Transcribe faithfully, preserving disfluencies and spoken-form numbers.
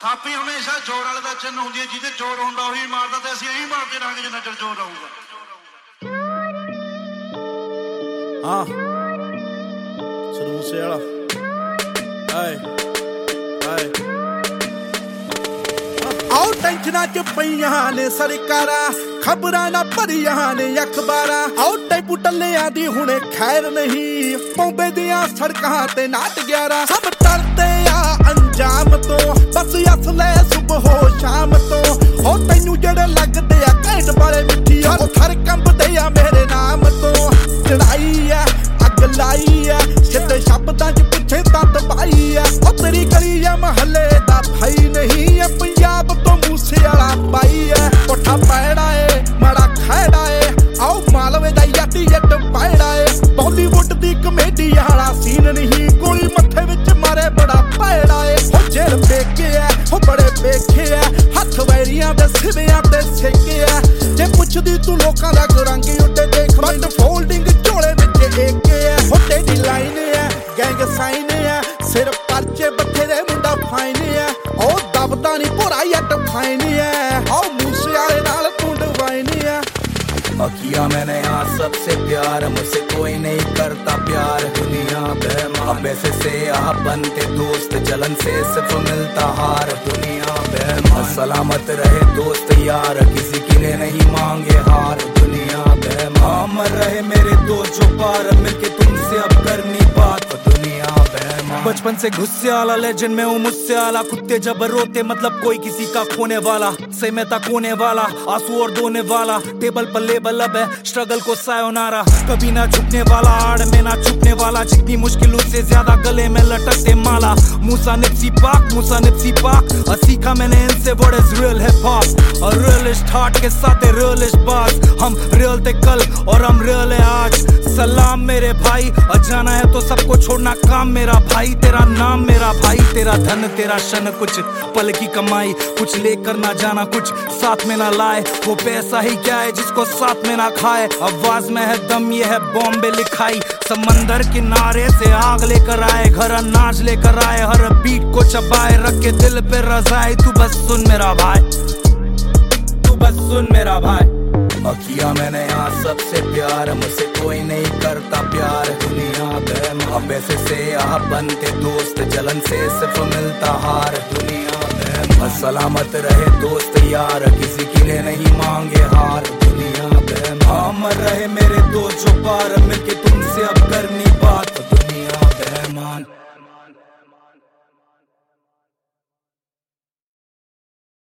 ਥਾਪੀ ਹਮੇਸ਼ਾ ਜੋਰ ਵਾਲੇ ਦਾ ਚਿੰਨ ਹੁੰਦੀ ਹੈ, ਜਿਹਦੇ ਜੋਰ ਹੁੰਦਾ ਉਹੀ ਮਾਰਦਾ, ਤੇ ਅਸੀਂ ਇਹੀ ਮਾਰਦੇ ਰਹਾਂਗੇ ਜਿੰਨਾ ਚਿਰ ਜੋਰ ਰਹੂਗਾ। ਹਾਂ ਸਰੂਸੇ ਵਾਲਾ ਆਏ ਆਏ ਆਓ ਟੈਂਸ਼ਨਾਂ ਚ ਪਈਆਂ ਨੇ ਸਰਕਾਰਾਂ, ਖਬਰਾਂ ਨਾ ਭਰੀਆਂ ਨੇ ਅਖਬਾਰਾਂ। ਆਓ ਟੈਂਪੂ ਟੱਲਿਆਂ ਦੀ ਹੁਣੇ ਖੈਰ ਨਹੀਂ, ਬੰਬੇ ਦੀਆਂ ਸੜਕਾਂ ਤੇ ਨਾਟ ਗਿਆਰਾਂ। ਸਭ ਡਰਦੇ ਆ ਅੰਜਾਮ ਤੋਂ, ਬਸ ਅਸਲੇ ਸੁਬਹ ਸ਼ਾਮ ਤੋਂ। ਹੋ ਤੈਨੂੰ ਜਿਹੜੇ ਲੱਗਦੇ ਆ ਘੈਂਟ ਵਾਲੇ ਮਿੱਠੀ, ਉਹ ਥਰ ਕੰਬਦੇ ਆ ਮੇਰੇ ਨਾਮ ਤੋਂ। ਚੜਾਈ ਆ ਅੱਗ ਲਾਈ ਆ, ਸਿੱਧੇ ਸ਼ਬਦਾਂ ਚ ਪਿੱਛੇ ਤਾਂ ਤਬਾਈ ਆ। ਉਹ ਤੇਰੀ ਗਲੀ ਆ ਮਹੱਲੇ ਦਾ ਭਾਈ ਨਹੀਂ, ਪੰਜਾਬ ਤੋਂ ਮੂਸੇ ਵਾਲਾ ਪਾਈ ਐ। ਪੁੱਠਾ ਪੈੜਾ ਏ ਮਾੜਾ ਖੈੜਾ ਏ, ਆਓ ਮਾਲਵੇ ਦਾ ਯਾਟੀ ਜੱਟ ਪੈੜਾ ਏ। ਬਾਲੀਵੁੱਡ ਦੀ ਕਮੇਡੀ ਵਾਲਾ ਸੀਨ ਨਹੀਂ, ਗੋਲੀ ਮੱਥੇ ਵਿੱਚ ਮਾਰੇ ਬੜਾ ਪੈੜਾ ਏ। ਹੋ ਜੇਲ ਵੇਖੇ ਐ ਹੋ ਬੜੇ ਵੇਖੇ ਐ, ਹੱਥ ਵੈਰੀਆਂ ਦੇ ਸਿਵਿਆਂ ਤੇ ਸੇਕੇ ਐ। ਜੇ ਪੁੱਛਦੀ ਤੂੰ ਲੋਕਾਂ ਦਾ ਗੁਰੰਗੀ ਉੱਡੇ ਦੇਖ, ਬੰਦ ਫੋਲਡਿੰਗ ਝੋਲੇ ਵਿੱਚ ਏਕੇ ਐ। ਹੋ ਤੇਰੀ ਲਾਈਨ ਐ ਗੈਂਗ ਸਾਈਨ ਐ, ਸਿਰ ਪਰਚੇ ਬਥੇਰੇ ਮੁੰਡਾ ਫਾਈਨ ਐ। ਉਹ ਦਬਦਾ ਨੀ ਭੋਰਾ ਯੱਟ ਫਾਈਨ ਐ, ਆਓ ਮੂਸੇ ਵਾਲੇ ਨਾਲ ਤੂੰ ਡਵਾਈਨ ਐ। किया मैंने यहाँ सबसे प्यार, मुझसे कोई नहीं करता प्यार। दुनिया बेईमान पैसे से यहाँ बनते दोस्त, जलन से सिर्फ मिलता हार। दुनिया बेईमान सलामत रहे दोस्त यार, किसी की ने नहीं मांगे हार। दुनिया बेईमान मर रहे मेरे दोस्त जो पार, मिलके तुमसे अब करनी बात। दुनिया बेईमान बचपन से गुस्से वाला, लेजेंड में हूँ मुझसे आला। कुत्ते जब रोते मतलब कोई किसी का खोने वाला, से मैं तक होने वाला, आंसू और धोने वाला। टेबल पर लेबल अब है स्ट्रगल को सायोनारा, कभी ना झुकने वाला, आड़ में ना छुपने वाला। जितनी मुश्किल उससे ज्यादा गले में लटकते माला। मूसा निप्सी पाक मूसा निप्सी पाक, और सीखा मैंने इनसे what is real hip hop। और realist heart के साथ है realist बात। हम real थे कल और हम real है आज। सलाम मेरे भाई, और जाना है तो सबको छोड़ना काम मेरा भाई। तेरा नाम मेरा भाई, तेरा धन तेरा शन, कुछ पल की कमाई, कुछ लेकर ना जाना कुछ साथ में ना लाए। वो पैसा ही क्या है जिसको साथ में ना खाए। आवाज में है दम, ये है बॉम्बे लिखाई। समंदर किनारे से आग लेकर आए, घर अनाज लेकर आए। हर बीट को चबाए, रख के दिल पे रजाए। तू बस सुन मेरा भाई, तू बस सुन मेरा भाई। और किया मैंने यहाँ सबसे प्यार, मुझसे कोई नहीं करता प्यार। दुनिया बेईमान पैसे से यहाँ बनते दोस्त, जलन से सिर्फ मिलता हार। दुनिया बेईमान सलामत रहे दोस्त यार, किसी की ने नहीं मांगे हार। दुनिया बेईमान मर रहे मेरे दोस्त जो पार, मिलके तुमसे अब करनी बात। दुनिया बेईमान।